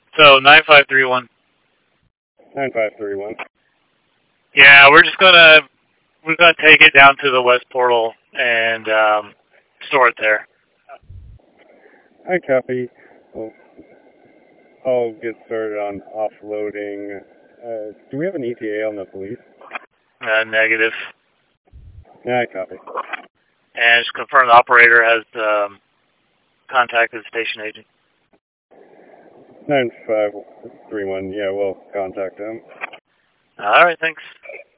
So 9531. 9531. Yeah, we're gonna take it down to the west portal and store it there. I copy. Well, I'll get started on offloading. Do we have an ETA on the police? Negative. Yeah, I copy. And just confirm the operator has contacted the station agent. 9531. Yeah, we'll contact them. All right, thanks.